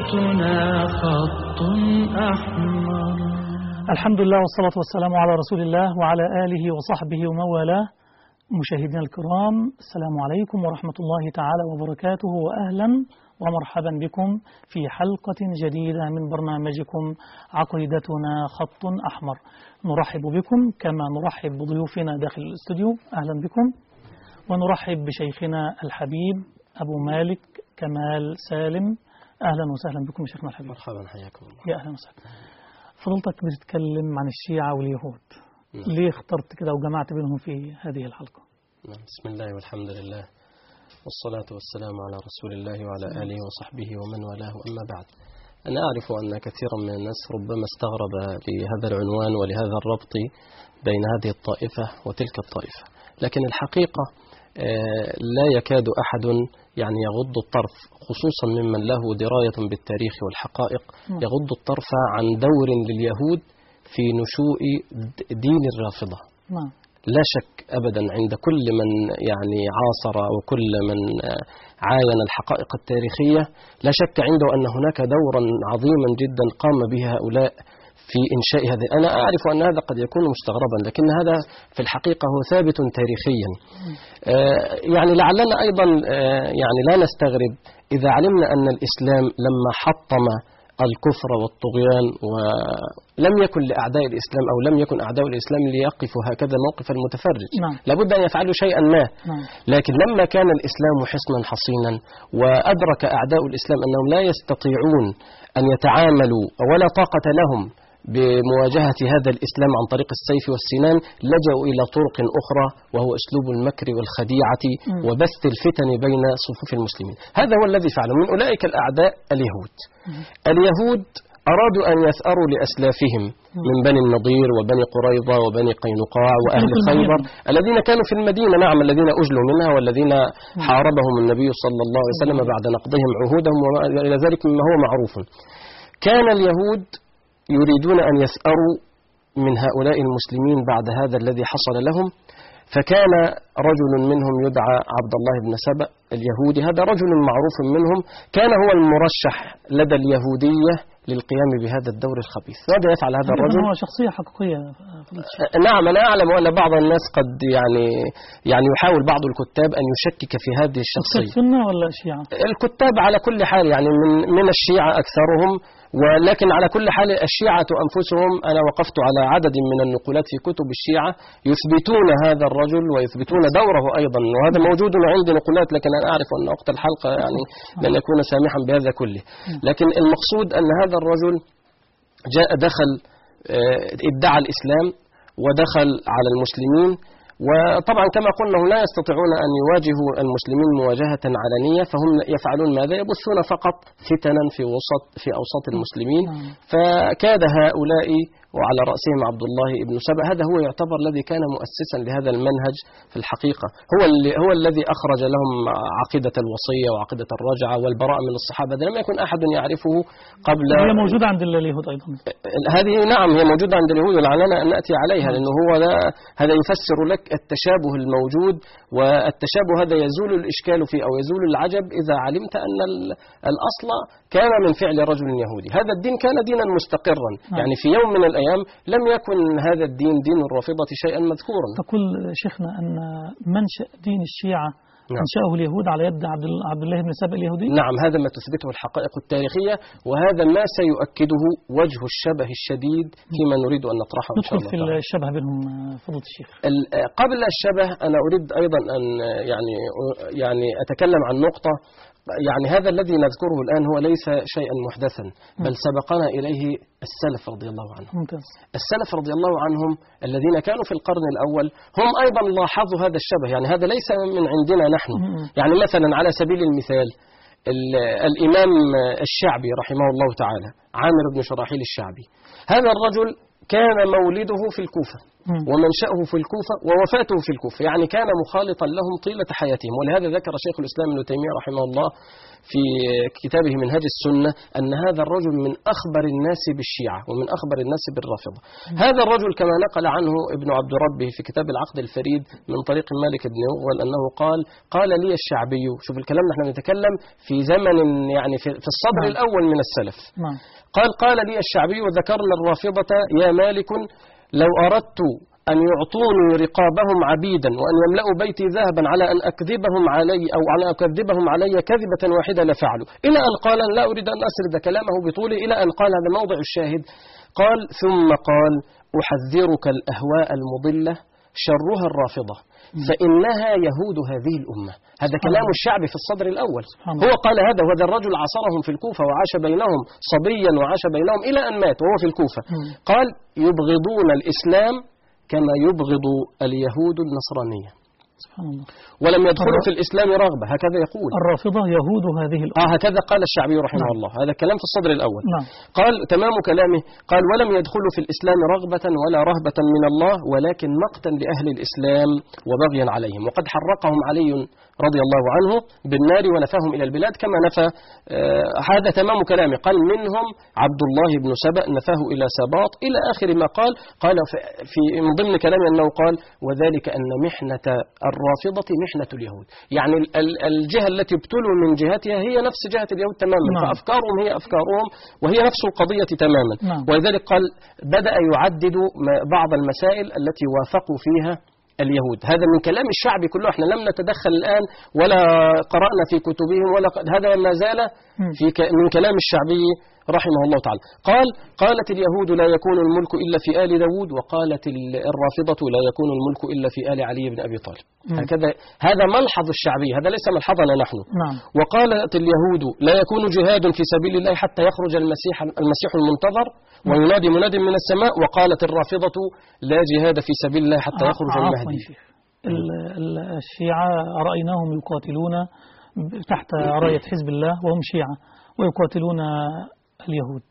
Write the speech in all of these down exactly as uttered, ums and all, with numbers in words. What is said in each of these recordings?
عقيدتنا خط أحمر. الحمد لله والصلاة والسلام على رسول الله وعلى آله وصحبه ومن والاه. مشاهدينا الكرام، السلام عليكم ورحمة الله تعالى وبركاته، وأهلا ومرحبا بكم في حلقة جديدة من برنامجكم عقيدتنا خط أحمر. نرحب بكم كما نرحب بضيوفنا داخل الاستوديو، أهلا بكم. ونرحب بشيخنا الحبيب أبو مالك كمال سالم، أهلا وسهلا بكم شيخنا الحبيب. مرحبا، حياكم الله. يا أهلا وسهلا. فضلتك بتتكلم عن الشيعة واليهود، نعم. ليه اخترت كده وجمعت بينهم في هذه الحلقة؟ نعم. بسم الله والحمد لله والصلاة والسلام على رسول الله وعلى آله وصحبه ومن والاه، أما بعد. أنا أعرف أن كثيرا من الناس ربما استغرب لهذا العنوان ولهذا الربط بين هذه الطائفة وتلك الطائفة، لكن الحقيقة لا يكاد أحد يعني يغض الطرف، خصوصا ممن له دراية بالتاريخ والحقائق، يغض الطرف عن دور لليهود في نشوء دين الرافضة. نعم. لا شك أبدا عند كل من يعني عاصر وكل من عاين الحقائق التاريخية، لا شك عنده أن هناك دورا عظيما جدا قام به هؤلاء في إنشاء هذا. أنا أعرف أن هذا قد يكون مستغربا، لكن هذا في الحقيقة هو ثابت تاريخيا. يعني لعلنا أيضا يعني لا نستغرب إذا علمنا أن الإسلام لما حطم الكفر والطغيان ولم يكن لأعداء الإسلام أو لم يكن أعداء الإسلام ليقفوا هكذا موقف المتفرج. نعم. لابد أن يفعلوا شيئا ما. نعم. لكن لما كان الإسلام حصنا حصينا وأدرك أعداء الإسلام أنهم لا يستطيعون أن يتعاملوا ولا طاقة لهم بمواجهة هذا الإسلام عن طريق السيف والسنان، لجأوا إلى طرق أخرى، وهو أسلوب المكر والخديعة وبث الفتن بين صفوف المسلمين. هذا هو الذي فعله. من أولئك الأعداء اليهود. اليهود أرادوا أن يثأروا لأسلافهم من بني النضير وبني قريظة وبني قينقاع وأهل خيبر الذين كانوا في المدينة، نعم، الذين أجلوا منها والذين حاربهم النبي صلى الله عليه وسلم بعد نقضهم عهودهم وإلى ذلك مما هو معروف. كان اليهود يريدون أن يثأروا من هؤلاء المسلمين بعد هذا الذي حصل لهم، فكان رجل منهم يدعى عبد الله بن سبأ اليهودي، هذا رجل معروف منهم، كان هو المرشح لدى اليهودية للقيام بهذا الدور الخبيث. ماذا يفعل هذا الرجل؟ هو شخصية حقيقية. نعم، أنا أعلم أن بعض الناس قد يعني يعني يحاول بعض الكتاب أن يشكك في هذه الشخصية. السنة ولا الشيعة؟ الكتاب على كل حال يعني من من الشيعة أكثرهم، ولكن على كل حال الشيعة أنفسهم، أنا وقفت على عدد من النقولات في كتب الشيعة يثبتون هذا الرجل ويثبتون دوره أيضا، وهذا موجود عندي نقولات، لكن أنا أعرف أن وقت الحلقة يعني لن يكون سامحا بهذا كله. لكن المقصود أن هذا الرجل جاء دخل ادعى الإسلام ودخل على المسلمين، وطبعا كما قلنا لا يستطيعون أن يواجهوا المسلمين مواجهة علنية، فهم يفعلون ماذا؟ يبثون فقط فتنا في وسط في أوساط المسلمين. فكاد هؤلاء وعلى رأسهم عبد الله بن سبأ، هذا هو يعتبر الذي كان مؤسسا لهذا المنهج في الحقيقة، هو اللي هو الذي أخرج لهم عقيدة الوصية وعقيدة الرجعة والبراءة من الصحابة. لم يكن أحد يعرفه قبل. هي موجودة عند اليهود أيضا. هذه نعم هي موجودة عند اليهود، ولعلنا أن نأتي عليها، لأنه هو هذا يفسر لك التشابه الموجود، والتشابه هذا يزول الإشكال فيه أو يزول العجب إذا علمت أن الأصل كان من فعل رجل يهودي. هذا الدين كان دينا مستقرا، يعني في يوم من الأيام لم يكن هذا الدين دين الرافضة شيئا مذكورا. تقول شيخنا أن منشأ دين الشيعة نعم. أنشأه اليهود على يد عبد الله بن سبأ اليهودي. نعم، هذا ما تثبته الحقائق التاريخية، وهذا ما سيؤكده وجه الشبه الشديد فيما نريد أن نطرحه إن شاء الله. ندخل في الشبه بينهم فضيلة الشيخ. قبل الشبه أنا أريد أيضا أن يعني يعني أتكلم عن نقطة. يعني هذا الذي نذكره الآن هو ليس شيئا محدثا، بل سبقنا إليه السلف رضي الله عنهم. ممتاز. السلف رضي الله عنهم الذين كانوا في القرن الأول هم أيضا لاحظوا هذا الشبه، يعني هذا ليس من عندنا نحن. يعني مثلا على سبيل المثال الإمام الشعبي رحمه الله تعالى، عامر بن شراحيل الشعبي، هذا الرجل كان مولده في الكوفة، ومنشأه في الكوفة ووفاته في الكوفة، يعني كان مخالطا لهم طيلة حياتهم. ولهذا ذكر شيخ الإسلام ابن تيمية رحمه الله في كتابه منهج السنة أن هذا الرجل من أخبر الناس بالشيعة ومن أخبر الناس بالرافضة. هذا الرجل كما نقل عنه ابن عبد ربه في كتاب العقد الفريد من طريق مالك بن يغول أنه قال قال لي الشعبي، شوف الكلام نحن نتكلم في زمن يعني في الصدر نعم. الأول من السلف. نعم. قال قال لي الشعبي وذكرنا الرافضة يا مالك لو أردت أن يعطوني رقابهم عبيدا وأن يملأوا بيتي ذهبا على أن أكذبهم علي أو على أكذبهم علي كذبة واحدة لفعلوا، إلى أن قال لا أريد أن أسرد كلامه بطوله، إلى أن قال هذا موضع الشاهد، قال ثم قال أحذرك الأهواء المضلة شرها الرافضة فإنها يهود هذه الأمة. هذا كلام الشعب في الصدر الأول، هو قال هذا، وهذا الرجل عاصرهم في الكوفة وعاش بينهم صبيا وعاش بينهم إلى أن مات وهو في الكوفة. قال يبغضون الإسلام كما يبغض اليهود النصرانية، سبحان الله، ولم يدخلوا في الإسلام رغبة، هكذا يقول الرافضة يهود هذه الأمة. آه هكذا قال الشعبي رحمه نعم. الله، هذا كلام في الصدر الأول. نعم. قال تمام كلامه، قال ولم يدخلوا في الإسلام رغبة ولا رهبة من الله ولكن مقتا لأهل الإسلام وبغيا عليهم، وقد حرقهم علي رضي الله عنه بالنار ونفاهم إلى البلاد كما نفى آه هذا تمام كلامه. قال منهم عبد الله بن سبأ نفاه إلى سباط إلى آخر ما قال. قال في من ضمن كلامه أنه قال وذلك أن محنة الرافضة محنة اليهود، يعني الجهة التي ابتلوا من جهتها هي نفس جهة اليهود تماما. نعم. فأفكارهم هي أفكارهم وهي نفس القضية تماما. نعم. ولذلك قال بدأ يعدد بعض المسائل التي وافقوا فيها اليهود. هذا من كلام الشعب كله، احنا لم نتدخل الآن ولا قرأنا في كتبهم ولا هذا ما زال في من كلام الشعبي رحمه الله تعالى. قال قالت اليهود لا يكون الملك إلا في آل داود، وقالت الرافضة لا يكون الملك إلا في آل علي بن أبي طالب. هكذا هذا ملحظ الشعبي، هذا ليس ملحظنا نحن. نعم. وقالت اليهود لا يكون جهاد في سبيل الله حتى يخرج المسيح المسيح المنتظر وينادي مناد من السماء، وقالت الرافضة لا جهاد في سبيل الله حتى يخرج المهدي. الشيعة رأيناهم يقاتلون تحت راية حزب الله وهم شيعة ويقاتلون اليهود.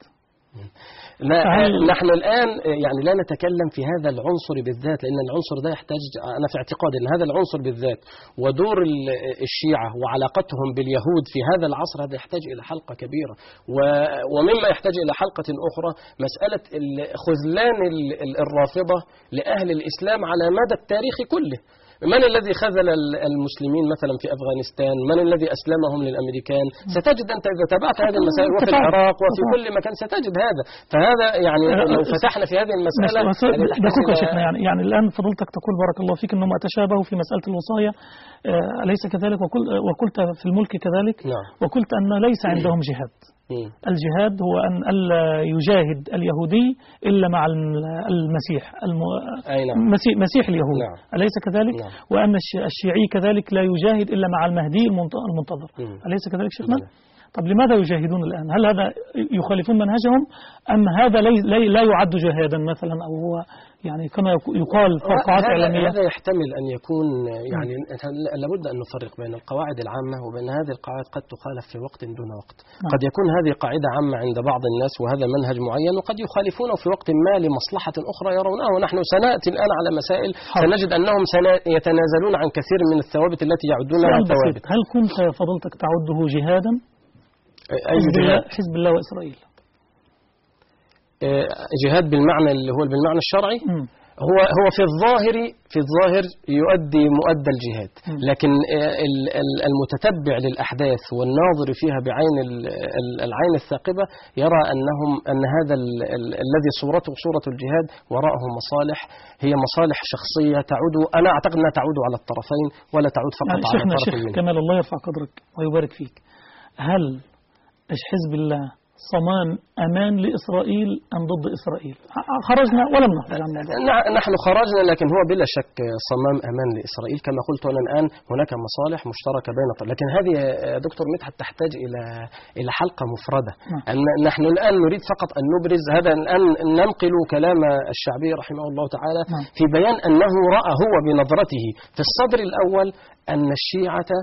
لا نحن الآن يعني لا نتكلم في هذا العنصر بالذات، لأن العنصر ده يحتاج، أنا في اعتقادي أن هذا العنصر بالذات ودور الشيعة وعلاقتهم باليهود في هذا العصر هذا يحتاج إلى حلقة كبيرة، ومما يحتاج إلى حلقة أخرى مسألة خذلان الرافضة لأهل الإسلام على مدى التاريخ كله. من الذي خذل المسلمين مثلا في أفغانستان؟ من الذي أسلمهم للأمريكان؟ ستجد أنت إذا تابعت هذه المسائل وفي العراق وفي كل مكان ستجد هذا. فهذا يعني لو فتحنا في هذه المسألة دقيقة شيخنا، يعني يعني الآن فضلتك تقول بارك الله فيك أنهم أتشابهوا في مسألة الوصاية، أليس كذلك؟ وقلت في الملك كذلك. نعم. وقلت أن ليس عندهم جهاد. الجهاد هو أن ألا يجاهد اليهودي إلا مع المسيح الم... نعم. مسيح, مسيح اليهود. نعم. أليس كذلك؟ نعم. وأن الشيعي كذلك لا يجاهد إلا مع المهدي المنتظر. مم. أليس كذلك شيخنا؟ طب لماذا يجاهدون الآن؟ هل هذا يخالفون منهجهم أم هذا لي لا يعد جهادا مثلا، أو هو يعني كما يقال فرقعات إعلامية؟ هذا يحتمل أن يكون يعني لابد أن نفرق بين القواعد العامة وبين هذه القواعد قد تخالف في وقت دون وقت. قد يكون هذه قاعدة عامة عند بعض الناس وهذا منهج معين، وقد يخالفونه في وقت ما لمصلحة أخرى يرونه. ونحن سنأتي الآن على مسائل سنجد أنهم يتنازلون عن كثير من الثوابت التي يعدونها ثوابت. هل كنت فضلتك تعده جهادا؟ حزب الله, حزب الله وإسرائيل جهاد بالمعنى اللي هو بالمعنى الشرعي. م. هو هو في الظاهر في الظاهر يؤدي مؤدى الجهاد، م. لكن المتتبع للأحداث والناظر فيها بعين العين الثاقبة يرى أنهم أن هذا الذي صورته صورة الجهاد وراءه مصالح، هي مصالح شخصية تعود، أنا أعتقد أنها تعود على الطرفين ولا تعود فقط يعني على الطرف منهم. كمال الله يرفع قدرك ويبارك فيك، هل حزب الله صمان أمان لإسرائيل أم ضد إسرائيل؟ خرجنا ولم نخرج عن الموضوع. نحن خرجنا، لكن هو بلا شك صمام أمان لإسرائيل كما قلت أنا الآن. هناك مصالح مشتركة بين الطرفين، لكن هذه دكتور مدحت تحتاج إلى إلى حلقة مفردة. أن نحن الآن نريد فقط أن نبرز هذا، الآن ننقل كلام الشعبي رحمه الله تعالى في بيان أنه رأى هو بنظرته في الصدر الأول أن الشيعة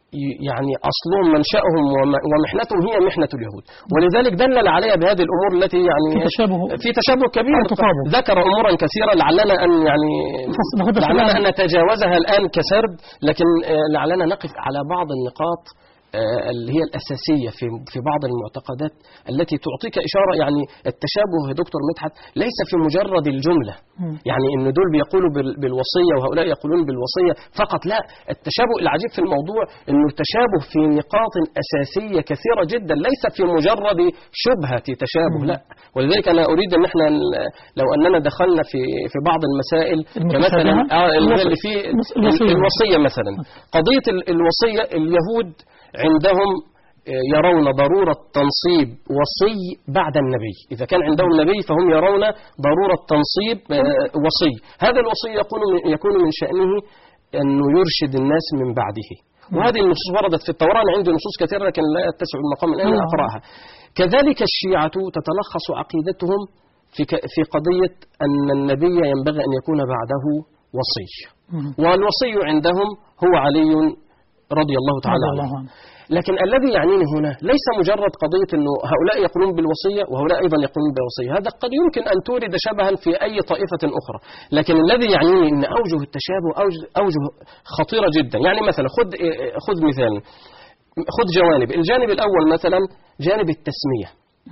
يعني أصلهم منشأهم ومحنتهم هي محنة اليهود، ولذلك دلل عليها بهذه الأمور التي يعني في تشابه في تشابه كبير. ذكر أمورا كثيرة لعلنا أن يعني لعلنا أن نتجاوزها الآن كسرد، لكن لعلنا نقف على بعض النقاط اللي هي الأساسية في في بعض المعتقدات التي تعطيك إشارة. يعني التشابه يا دكتور مدحت ليس في مجرد الجملة، يعني إن دول بيقولوا بالوصية وهؤلاء يقولون بالوصية فقط، لا، التشابه العجيب في الموضوع إنه التشابه في نقاط أساسية كثيرة جدا، ليس في مجرد شبهة تشابه، لا. ولذلك أنا أريد أن احنا لو أننا دخلنا في في بعض المسائل كمثلا اللي في الوصية مثلا، قضية الوصية اليهود عندهم يرون ضرورة تنصيب وصي بعد النبي. إذا كان عندهم نبي فهم يرون ضرورة تنصيب وصي. هذا الوصي يكون يكون من شأنه أنه يرشد الناس من بعده، وهذه النصوص وردت في التوراة. عندي نصوص كثيرة لكن لا يتسع المقام الآن أقرأها. كذلك الشيعة تتلخص عقيدتهم في في قضية أن النبي ينبغي أن يكون بعده وصي، والوصي عندهم هو علي رضي الله تعالى عنه. لكن الذي يعنيني هنا ليس مجرد قضية أنه هؤلاء يقولون بالوصية وهؤلاء أيضا يقولون بالوصية، هذا قد يمكن أن تورد شبها في أي طائفة أخرى، لكن الذي يعنيني أن أوجه التشابه أوجه, أوجه خطيرة جدا. يعني مثلا خذ خذ مثال، خذ جوانب. الجانب الأول مثلا جانب التسمية.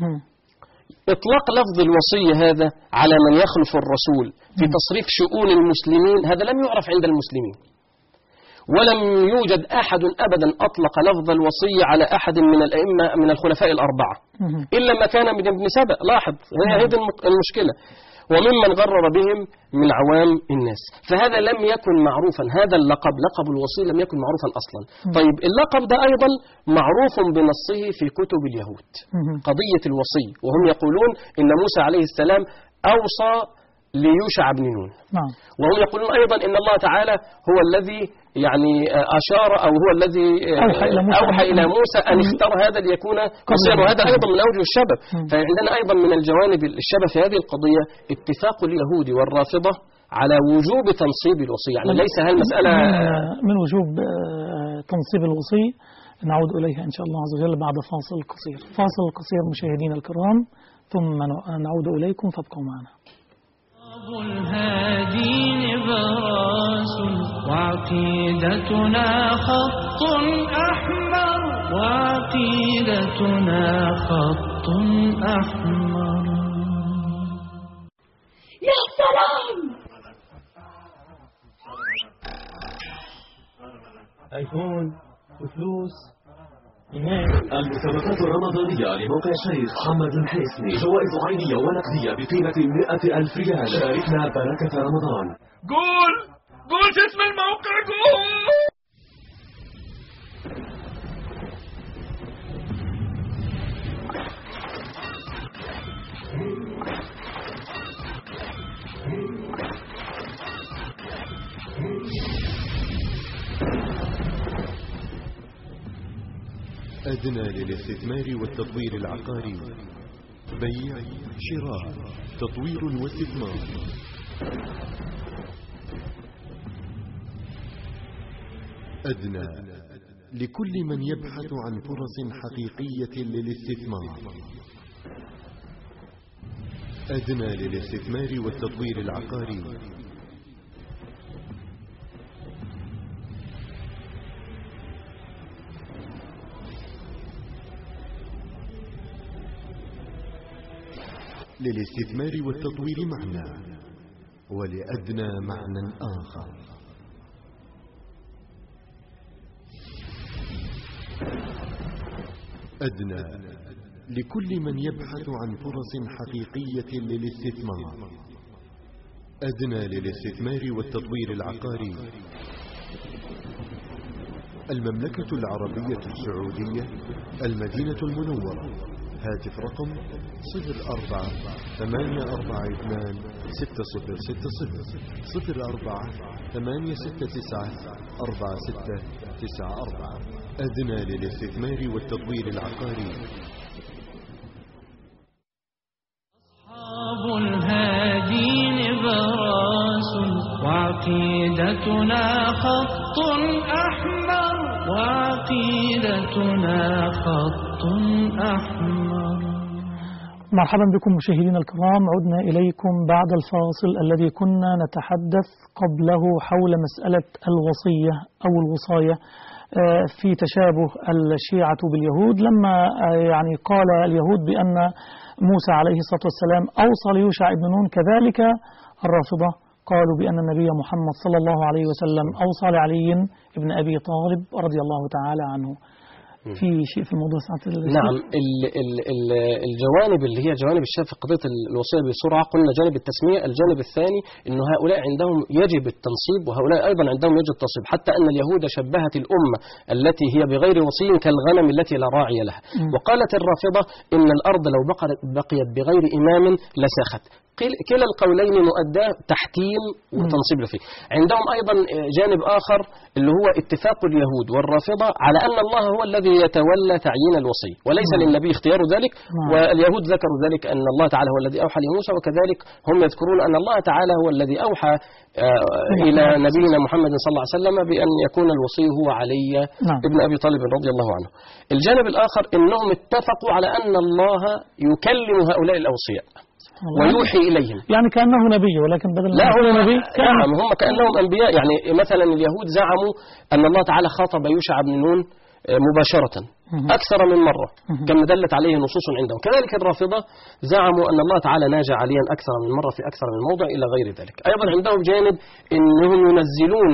إطلاق لفظ الوصية هذا على من يخلف الرسول في تصريف شؤون المسلمين هذا لم يعرف عند المسلمين، ولم يوجد أحد أبدا أطلق لفظ الوصية على أحد من الأئمة من الخلفاء الأربعة إلا ما كان من ابن سبأ. لاحظ، هي هذه المشكلة. وممن غرر بهم من عوام الناس، فهذا لم يكن معروفا. هذا اللقب لقب الوصي لم يكن معروفا أصلا. طيب اللقب ده أيضا معروف بنصه في كتب اليهود، قضية الوصي، وهم يقولون إن موسى عليه السلام أوصى ليوشع بن نون، وهم يقولون أيضا إن الله تعالى هو الذي يعني أشار أو هو الذي أوحى إلى موسى, أوحى إلى موسى أن اختار هذا ليكون قصير، وهذا أيضا من أوجه الشبه. فعندنا أيضا من الجوانب الشبه في هذه القضية اتفاق اليهود والرافضة على وجوب تنصيب الوصي. يعني ليس هالمسألة من وجوب تنصيب الوصي. نعود إليها إن شاء الله عز وجل بعد فاصل قصير. فاصل قصير مشاهدينا الكرام، ثم نعود إليكم فابقوا معنا. الهادي نبراس وعقيدتنا خط أحمر، وعقيدتنا خط أحمر. يا سلام، ايفون وفلوس. المسابقات الرمضانية لموقع الشيخ محمد الحسني، جوائز عينية ونقدية بقيمة مئة ألف ريال. شاركنا بركة رمضان. قول قول اسم الموقع، قول. أدنى للاستثمار والتطوير العقاري، بيع، شراء، تطوير واستثمار. أدنى لكل من يبحث عن فرص حقيقية للاستثمار. أدنى للاستثمار والتطوير العقاري، للاستثمار والتطوير معنى، ولأدنى معنى آخر. أدنى لكل من يبحث عن فرص حقيقية للاستثمار. أدنى للاستثمار والتطوير العقاري، المملكة العربية السعودية، المدينة المنورة. هاتف رقم صفر أربعة ثمانية أربعة اثنان ستة صفر ستة صفر صفر أربعة ثمانية ستة تسعة أربعة ستة تسعة أربعة. أدنى للاستثمار والتطوير العقاري. أصحاب الهادي نبراس وعقيدتنا خط أحمر، وعقيدتنا خطنا خط أحمر. مرحبا بكم مشاهدينا الكرام، عدنا إليكم بعد الفاصل الذي كنا نتحدث قبله حول مسألة الوصية أو الوصاية في تشابه الشيعة باليهود، لما يعني قال اليهود بأن موسى عليه الصلاة والسلام أوصى ليوشع ابن نون، كذلك الرافضة قالوا بأن النبي محمد صلى الله عليه وسلم أوصى لعلي بن أبي طالب رضي الله تعالى عنه. في شيء في الموضوع ساعة نعم، ال ال ال الجوانب اللي هي جوانب الشاف في قضية الوصية بسرعة. قلنا جانب التسمية، الجانب الثاني أنه هؤلاء عندهم يجب التنصيب، وهؤلاء أيضا عندهم يجب التنصيب، حتى أن اليهود شبهت الأمة التي هي بغير وصي كالغنم التي لا راعي لها. م. وقالت الرافضة إن الأرض لو بقيت بغير إمام لساخت. كلا القولين مؤداه تحكيم وتنصيب فيه. عندهم أيضا جانب آخر اللي هو اتفاق اليهود والرافضة على أن الله هو الذي يتولى تعيين الوصي وليس مم. للنبي اختيار ذلك. مم. واليهود ذكروا ذلك أن الله تعالى هو الذي أوحى لموسى، وكذلك هم يذكرون أن الله تعالى هو الذي أوحى آه إلى نبينا محمد صلى الله عليه وسلم بأن يكون الوصي هو علي مم. ابن أبي طالب رضي الله عنه. الجانب الآخر أنهم اتفقوا على أن الله يكلم هؤلاء الأوصياء ويوحي إليهم، يعني كأنه نبي، ولكن بدل لا ما يكون نبي كان نعم هم كأنهم أنبياء. يعني مثلا اليهود زعموا أن الله تعالى خاطب يوشع بن نون مباشرة أكثر من مرة كما دلت عليه نصوص عندهم. كذلك الرافضة زعموا أن الله تعالى ناجى عليا أكثر من مرة في أكثر من موضع إلى غير ذلك. أيضا عندهم جانب أنهم ينزلون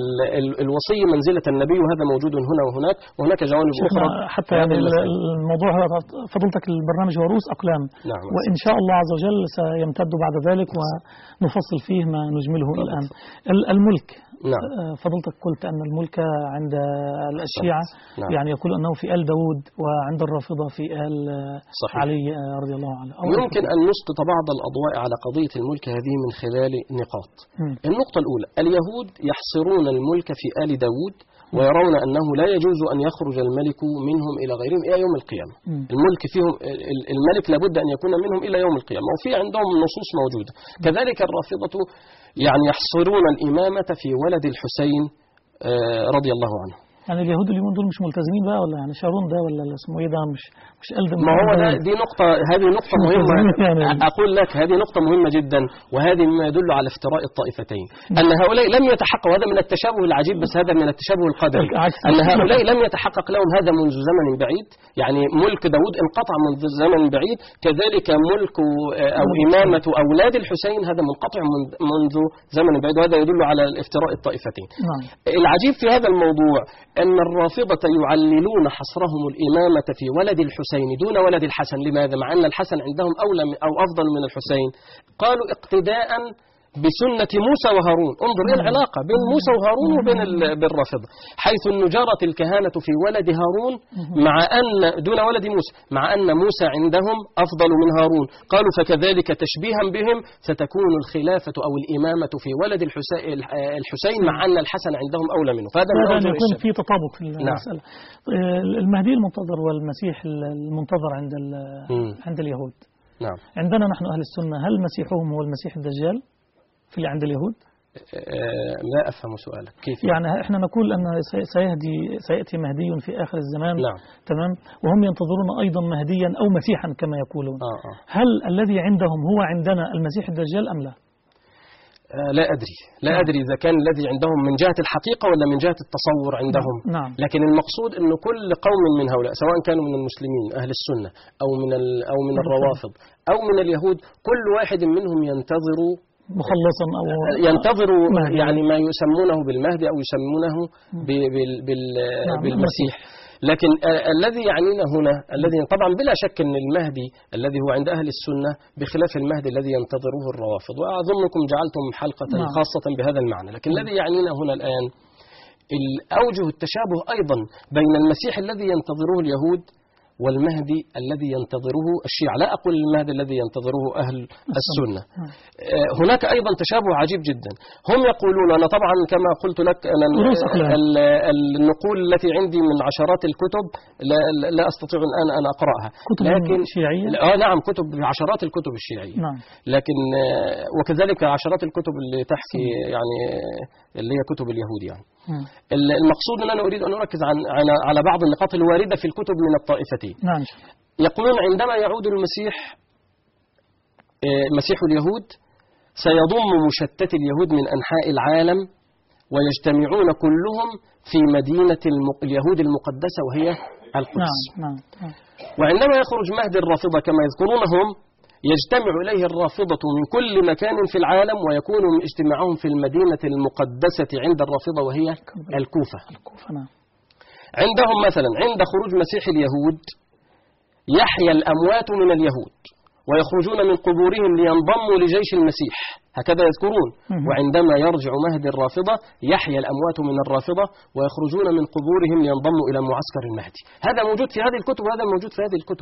الوصي منزلة النبي، وهذا موجود هنا وهناك، وهناك جوانب أخرى حتى يعني الموضوع فضلتك البرنامج هو رؤوس أقلام. نعم. وإن شاء الله عز وجل سيمتد بعد ذلك ونفصل فيه ما نجمله الآن. الملك، نعم. فضلتك قلت أن الملك عند الشيعة نعم. يعني يقول أنه في آل داود، وعند الرافضة في آل صحيح. علي رضي الله عنه. يمكن أن نسقط بعض الأضواء على قضية الملك هذه من خلال نقاط. م. النقطة الأولى، اليهود يحصرون الملك في آل داود ويرون أنه لا يجوز أن يخرج الملك منهم إلى غيرهم إلى يوم القيامة. م. الملك فيهم، الملك لابد أن يكون منهم إلى يوم القيامة، وفي عندهم نصوص موجودة. كذلك الرافضة يعني يحصرون الإمامة في ولد الحسين رضي الله عنه. يعني اليهود اليومين دول مش ملتزمين بقى، ولا يعني شارون ده ولا اسمه ايه ده مش مش قلب ما هو ده دي نقطة، هذه نقطة مهمة. يعني أقول لك هذه نقطة مهمة جدا، وهذه مما يدل على افتراء الطائفتين. أن هؤلاء لم يتحققوا، هذا من التشابه العجيب، بس هذا من التشابه القدري. أن هؤلاء لم يتحقق لهم هذا منذ زمن بعيد، يعني ملك داود انقطع منذ زمن بعيد، كذلك ملك أو إمامة أولاد الحسين هذا منقطع منذ زمن بعيد، وهذا يدل على الافتراء الطائفتين. العجيب في هذا الموضوع أن الرافضة يعللون حصرهم الإمامة في ولد الحسين دون ولد الحسن. لماذا؟ مع أن الحسن عندهم أولى أو أفضل من الحسين. قالوا اقتداء بسنة موسى وهارون. انظر إيه العلاقة بين موسى وهارون وبين الرافضة، حيث أن جرت الكهانة في ولد هارون مع أن دون ولد موسى، مع أن موسى عندهم أفضل من هارون. قالوا فكذلك تشبيها بهم ستكون الخلافة أو الإمامة في ولد الحسين مع أن الحسن عندهم أولى منه. فهذا يكون في تطابق في المسألة. نعم. المهدي المنتظر والمسيح المنتظر عند عند اليهود. نعم. عندنا نحن أهل السنة، هل مسيحهم هو المسيح الدجال في اللي عند اليهود؟ لا أفهم سؤالك. كيف؟ يعني احنا نقول أن سيهدي سيأتي مهدي في آخر الزمان. نعم. تمام، وهم ينتظرون أيضا مهديا أو مسيحا كما يقولون. آه آه. هل الذي عندهم هو عندنا المسيح الدجال أم لا؟ آه لا أدري لا نعم. أدري إذا كان الذي عندهم من جهة الحقيقة ولا من جهة التصور عندهم. نعم. لكن المقصود أن كل قوم من هؤلاء سواء كانوا من المسلمين أهل السنة أو من أو من الروافض أو من اليهود، كل واحد منهم ينتظر مخلصا أو ينتظر يعني ما يسمونه بالمهدي أو يسمونه بالمسيح. لكن الذي يعنينا هنا الذي طبعا بلا شك أن المهدي الذي هو عند أهل السنة بخلاف المهدي الذي ينتظره الروافض، وأظنكم جعلتم حلقة خاصة بهذا المعنى. لكن الذي يعنينا هنا الآن الأوجه التشابه أيضا بين المسيح الذي ينتظره اليهود والمهدي الذي ينتظره الشيعة. لا أقول المهدي الذي ينتظره أهل السنة. هناك أيضا تشابه عجيب جدا. هم يقولون، أنا طبعا كما قلت لك أنا النقول التي عندي من عشرات الكتب لا, لا أستطيع الآن أن أقرأها، كتب لكن شيعية؟ آه نعم، كتب عشرات الكتب الشيعية. نعم. لكن وكذلك عشرات الكتب اللي تحكي يعني اللي هي كتب اليهود يعني. م. المقصود أن أنا أريد أن أركز عن على بعض النقاط الواردة في الكتب من الطائفتين. نعم. يقولون عندما يعود المسيح مسيح اليهود سيضم مشتت اليهود من أنحاء العالم ويجتمعون كلهم في مدينة اليهود المقدسة وهي القدس. نعم. نعم. وعندما يخرج مهدي الرافضة كما يذكرونهم يجتمع إليه الرافضة من كل مكان في العالم ويكون اجتماعهم في المدينة المقدسة عند الرافضة وهي الكوفة. الكوفة نعم. عندهم مثلا عند خروج مسيح اليهود يحيى الأموات من اليهود ويخرجون من قبورهم لينضموا لجيش المسيح، هكذا يذكرون. وعندما يرجع مهدي الرافضة يحيى الأموات من الرافضة ويخرجون من قبورهم لينضموا إلى معسكر المهدي. هذا موجود في هذه الكتب وهذا موجود في هذه الكتب.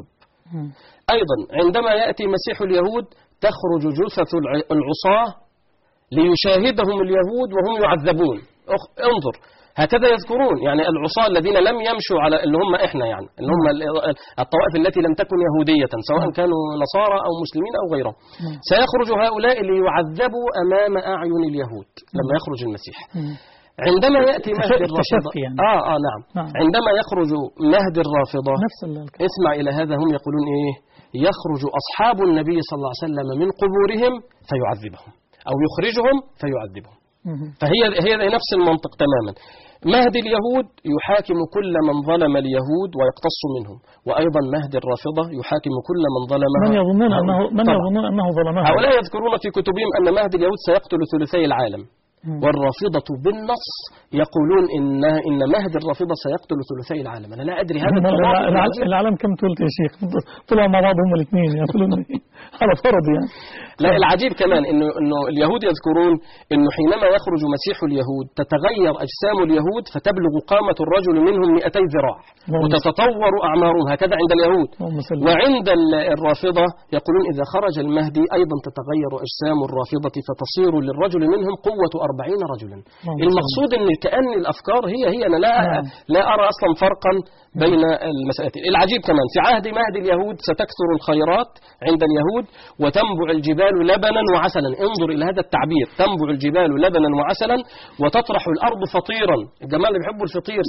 أيضا عندما يأتي مسيح اليهود تخرج جثث العصاة ليشاهدهم اليهود وهم يعذبون. انظر، هكذا يذكرون يعني العصاة الذين لم يمشوا على اللي هم إحنا يعني اللي هم الطوائف التي لم تكن يهودية سواء كانوا نصارى أو مسلمين أو غيرهم، سيخرج هؤلاء ليعذبوا أمام أعين اليهود لما يخرج المسيح. عندما يأتي مهدي الرافضة يعني. آه آه نعم. نعم عندما يخرج مهدي الرافضة نفس اسمع إلى هذا، هم يقولون إيه؟ يخرج أصحاب النبي صلى الله عليه وسلم من قبورهم فيعذبهم أو يخرجهم فيعذبهم. فهي هي نفس المنطق تماما. مهدي اليهود يحاكم كل من ظلم اليهود ويقتص منهم، وأيضا مهدي الرافضة يحاكم كل من ظلم من يظنون أنه من يظنون أنه ظلمه. هؤلاء يذكرون في كتبهم أن مهدي اليهود سيقتل ثلثي العالم، والرافضة بالنص يقولون إن إن مهدي الرافضة سيقتل ثلثي العالم. أنا لا أدري هذا العالم كم ثلث يا شيخ؟ طلعوا مع بعض هم الاثنين يقولون على فرض يعني. لا العجيب كمان إنه إنه اليهود يذكرون إنه حينما يخرج مسيح اليهود تتغير أجسام اليهود فتبلغ قامة الرجل منهم مئتي ذراع وتتطور أعمارهم، هكذا عند اليهود. وعند الرافضة يقولون إذا خرج المهدي أيضا تتغير أجسام الرافضة فتصير للرجل منهم قوة أربعين رجلا. المقصود أن كأن الأفكار هي هي أنا لا لا أرى أصلا فرقا بين المسألتين. العجيب كمان في عهد مهدي اليهود ستكثر الخيرات عند اليهود وتنبع الجبال لبنا وعسلا. انظر إلى هذا التعبير، تنبع الجبال لبنا وعسلا وتطرح الأرض فطيرا، الجمال اللي بيحبوا الفطير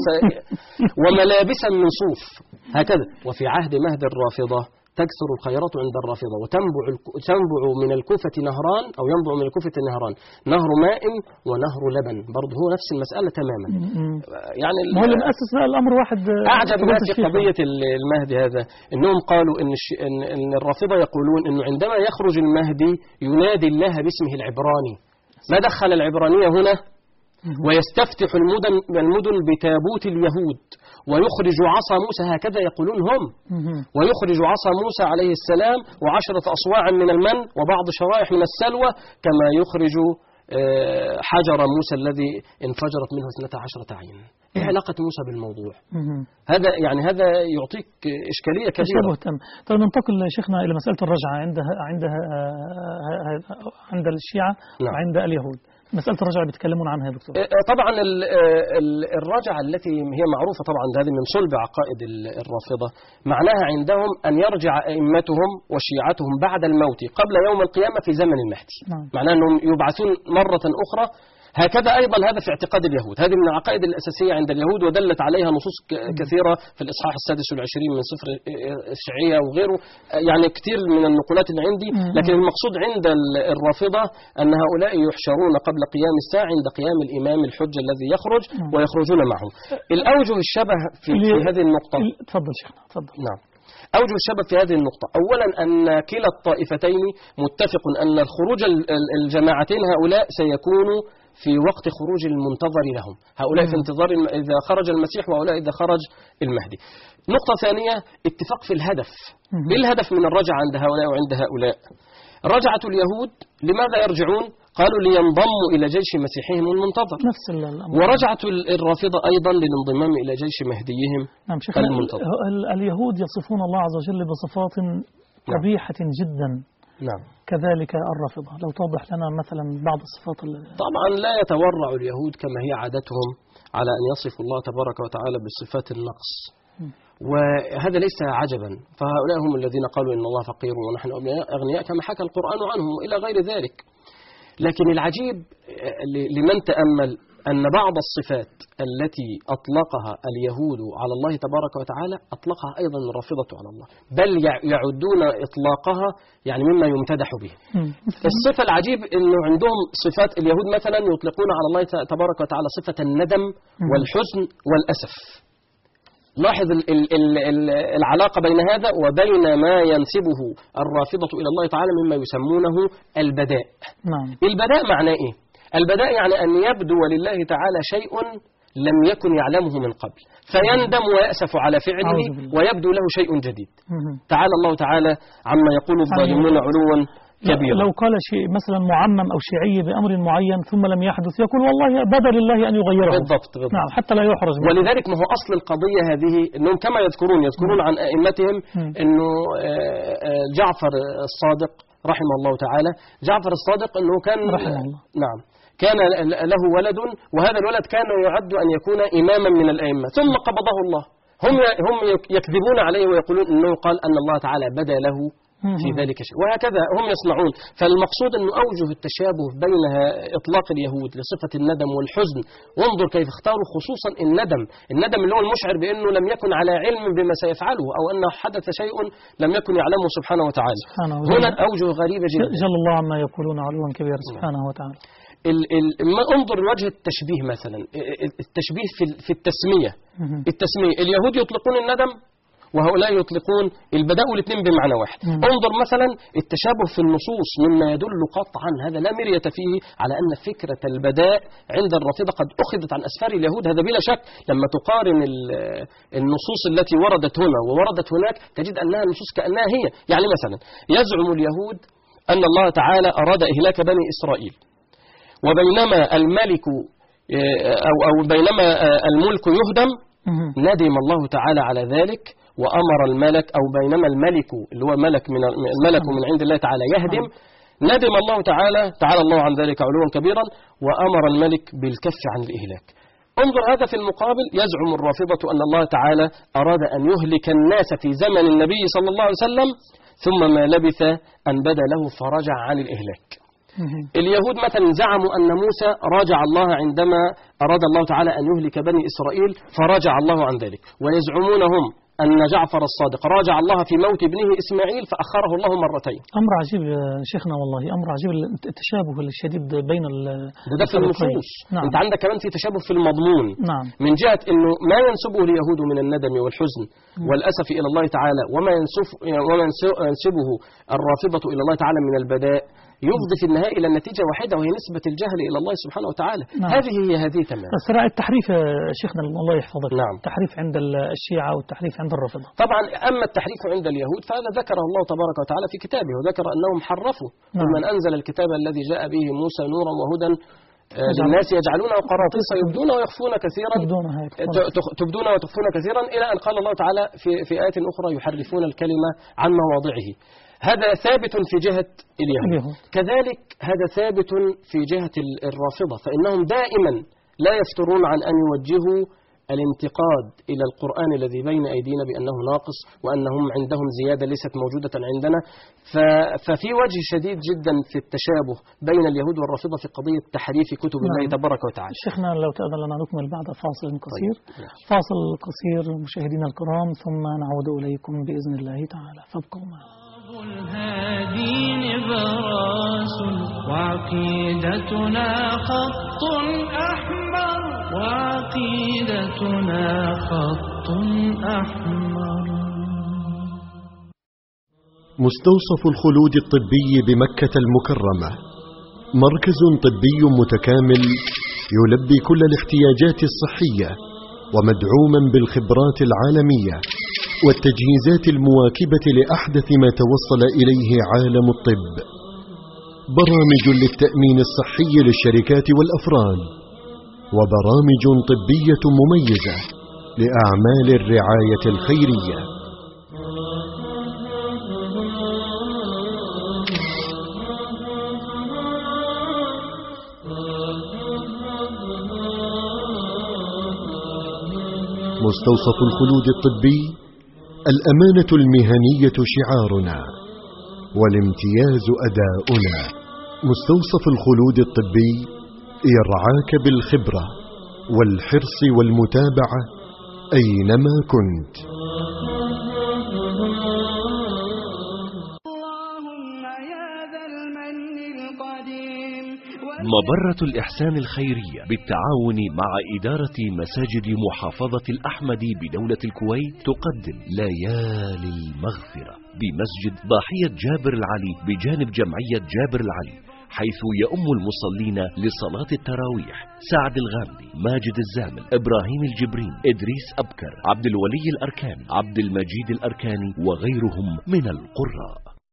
وملابسا من صوف هكذا. وفي عهد مهدي الرافضة تكثر الخيرات عند الرافضة وتنبع تنبع من الكوفة نهران أو ينبع من الكوفة نهران، نهر ماء ونهر لبن، برضه هو نفس المسألة تماما. يعني هو اللي مؤسس الأمر واحد. أعجب ما في قضية المهدي هذا إنهم قالوا إن, إن الرافضة يقولون إنه عندما يخرج المهدي ينادي الله باسمه العبراني. ما دخل العبرانية هنا؟ ويستفتح المدن المدن بتابوت اليهود ويخرج عصا موسى، هكذا يقولون هم، ويخرج عصا موسى عليه السلام وعشرة أصواع من المن وبعض شرائح من السلوى كما يخرج حجر موسى الذي انفجرت منه اثنتا عشرة عين. ايه علاقة موسى بالموضوع؟ هذا يعني هذا يعطيك إشكالية كبيرة. طيب ننتقل شيخنا إلى مسألة الرجعة عندها عندها عند الشيعة نعم. وعند اليهود. مسألة الرجعة بيتكلمون عنها يا دكتور. طبعا الرجعة التي هي معروفة طبعا هذه من صلب عقائد الرافضة، معناها عندهم أن يرجع أئمتهم وشيعتهم بعد الموت قبل يوم القيامة في زمن المهدي. نعم. معناها أنهم يبعثون مرة أخرى. هكذا أيضا هذا في اعتقاد اليهود، هذه من العقائد الأساسية عند اليهود ودلت عليها نصوص كثيرة في الإصحاح السادس والعشرين من سفر الشيعية وغيره، يعني كثير من النقولات اللي عندي. لكن المقصود عند الرافضة أن هؤلاء يحشرون قبل قيام الساعة عند قيام الإمام الحجة الذي يخرج ويخرجون معه. الأوجه الشبه في, في هذه النقطة. تفضل شيخنا تفضل. نعم. أوجه الشبه في هذه النقطة، أولا أن كلا الطائفتين متفق أن الخروج الجماعتين هؤلاء سيكون في وقت خروج المنتظر لهم، هؤلاء في انتظار الم... إذا خرج المسيح وهؤلاء إذا خرج المهدي. نقطة ثانية، اتفاق في الهدف. إيه الهدف من الرجعة عند هؤلاء وعند هؤلاء؟ رجعة اليهود لماذا يرجعون؟ قالوا لينضموا إلى جيش مسيحهم المنتظر. نفس الأمر. ورجعة الرافضة أيضا للانضمام إلى جيش مهديهم نعم شيخنا، المنتظر. اليهود يصفون الله عز وجل بصفات قبيحة جدا. نعم. كذلك الرافضة، لو توضح لنا مثلا بعض الصفات. طبعا لا يتورع اليهود كما هي عادتهم على أن يصفوا الله تبارك وتعالى بصفات النقص، وهذا ليس عجبا، فهؤلاء هم الذين قالوا إن الله فقير ونحن أغنياء كما حكى القرآن عنهم إلى غير ذلك. لكن العجيب لمن تأمل أن بعض الصفات التي أطلقها اليهود على الله تبارك وتعالى أطلقها أيضا الرافضة على الله، بل يعدون إطلاقها يعني مما يمتدح به. الصفة العجيب أنه عندهم صفات، اليهود مثلا يطلقون على الله تبارك وتعالى صفة الندم والحزن والأسف. لاحظ ال ال ال العلاقة بين هذا وبين ما ينسبه الرافضة إلى الله تعالى مما يسمونه البداء. نعم. البداء معناه إيه؟ البداء يعني أن يبدو لله تعالى شيء لم يكن يعلمه من قبل، فيندم ويأسف على فعله ويبدو له شيء جديد. تعالى الله تعالى عما يقول الظالمون علوا كبيرا. لو قال شيء مثلا معمم أو شيعي بأمر معين ثم لم يحدث، يقول والله بدا لله أن يغيره. بالضبط, بالضبط. نعم، حتى لا يحرج منه. ولذلك ما هو أصل القضية هذه أنهم كما يذكرون يذكرون عن أئمتهم أنه جعفر الصادق رحمه الله تعالى، جعفر الصادق أنه كان رحمه الله. نعم كان له ولد، وهذا الولد كان يعد أن يكون إماما من الأئمة، ثم قبضه الله. هم هم يكذبون عليه ويقولون أنه قال أن الله تعالى بدا له في ذلك شيء، وهكذا هم يصنعون. فالمقصود أنه أوجه التشابه بينها إطلاق اليهود لصفة الندم والحزن، وانظر كيف اختاروا خصوصا الندم، الندم اللي هو المشعر بأنه لم يكن على علم بما سيفعله أو أن حدث شيء لم يكن يعلمه سبحانه وتعالى. سبحانه هنا أوجه غريبة جدا. جل الله عما يقولون علوا كبيرا سبحانه وتعالى. ال ال ما انظر لوجه التشبيه مثلا، التشبيه في في التسمية. التسمية اليهود يطلقون الندم وهؤلاء يطلقون البداء، والاثنين بمعنى واحد. مم. انظر مثلا التشابه في النصوص مما يدل قطعا هذا لا مرية فيه على أن فكرة البداء عند الرافضة قد أخذت عن أسفار اليهود، هذا بلا شك. لما تقارن النصوص التي وردت هنا ووردت هناك تجد أنها نصوص كأنها هي. يعني مثلا يزعم اليهود أن الله تعالى أراد إهلاك بني إسرائيل، وبينما الملك أو أو بينما الملك يهدم ندم الله تعالى على ذلك وأمر الملك، أو بينما الملك اللي هو ملك من الملك من عند الله تعالى يهدم، ندم الله تعالى تعالى الله عن ذلك علوا كبيرا وأمر الملك بالكف عن الإهلاك. انظر هذا في المقابل يزعم الرافضة أن الله تعالى أراد أن يهلك الناس في زمن النبي صلى الله عليه وسلم، ثم ما لبث أن بدا له فرجع عن الإهلاك. اليهود مثلا زعموا أن موسى راجع الله عندما أراد الله تعالى أن يهلك بني إسرائيل فرجع الله عن ذلك، ويزعمون هم أن جعفر الصادق راجع الله في موت ابنه إسماعيل فأخره الله مرتين. أمر عجيب يا شيخنا، والله أمر عجيب التشابه الشديد بين ال ده, ده في النصوص. نعم. أنت عندك كمان في تشابه في المضمون. نعم. من جهة أنه ما ينسبه اليهود من الندم والحزن م. والأسف إلى الله تعالى، وما ينسف وما ينسبه الرافضة إلى الله تعالى من البداء، يفضي في النهاية إلى النتيجة واحدة وهي نسبة الجهل إلى الله سبحانه وتعالى. نعم. هذه هي هذه تمام. بس التحريف يا شيخنا الله يحفظك. نعم. التحريف عند الشيعة والتحريف عند الرافضة. طبعا أما التحريف عند اليهود فهذا ذكره الله تبارك وتعالى في كتابه، وذكر أنهم حرفوا. نعم. من أنزل الكتاب الذي جاء به موسى نورا وهدى للناس يجعلونه قراطيس يبدون ويخفون كثيرا تبدون وتخفون كثيرا، إلى أن قال الله تعالى في في آية أخرى يحرفون الكلمة عن مواضعه. هذا ثابت في جهة اليهود، كذلك هذا ثابت في جهة الرافضة، فإنهم دائما لا يفترون عن أن يوجهوا الانتقاد إلى القرآن الذي بين أيدينا بأنه ناقص، وأنهم عندهم زيادة ليست موجودة عندنا. ففي وجه شديد جدا في التشابه بين اليهود والرافضة في قضية تحريف كتب الله تبارك وتعالى. شيخنا لو تأذن لنا نكمل بعد فاصل قصير. فاصل قصير مشاهدينا الكرام، ثم نعود إليكم بإذن الله تعالى، فابقوا معنا. الهادي نبراس وعقيدتنا خط أحمر، وعقيدتنا خط أحمر. مستوصف الخلود الطبي بمكة المكرمة مركز طبي متكامل يلبي كل الاحتياجات الصحية ومدعوما بالخبرات العالمية والتجهيزات المواكبة لأحدث ما توصل إليه عالم الطب. برامج للتأمين الصحي للشركات والأفراد، وبرامج طبية مميزة لأعمال الرعاية الخيرية. مستوصف الخلود الطبي، الأمانة المهنية شعارنا والامتياز أداؤنا. مستوصف الخلود الطبي يرعاك بالخبرة والحرص والمتابعة أينما كنت. مبرة الإحسان الخيرية بالتعاون مع إدارة مساجد محافظة الأحمدي بدولة الكويت تقدم ليالي المغفرة بمسجد ضاحية جابر العلي بجانب جمعية جابر العلي، حيث يؤم المصلين لصلاة التراويح سعد الغامدي، ماجد الزامل، إبراهيم الجبرين، إدريس أبكر، عبد الولي الأركاني، عبد المجيد الأركاني وغيرهم من القراء.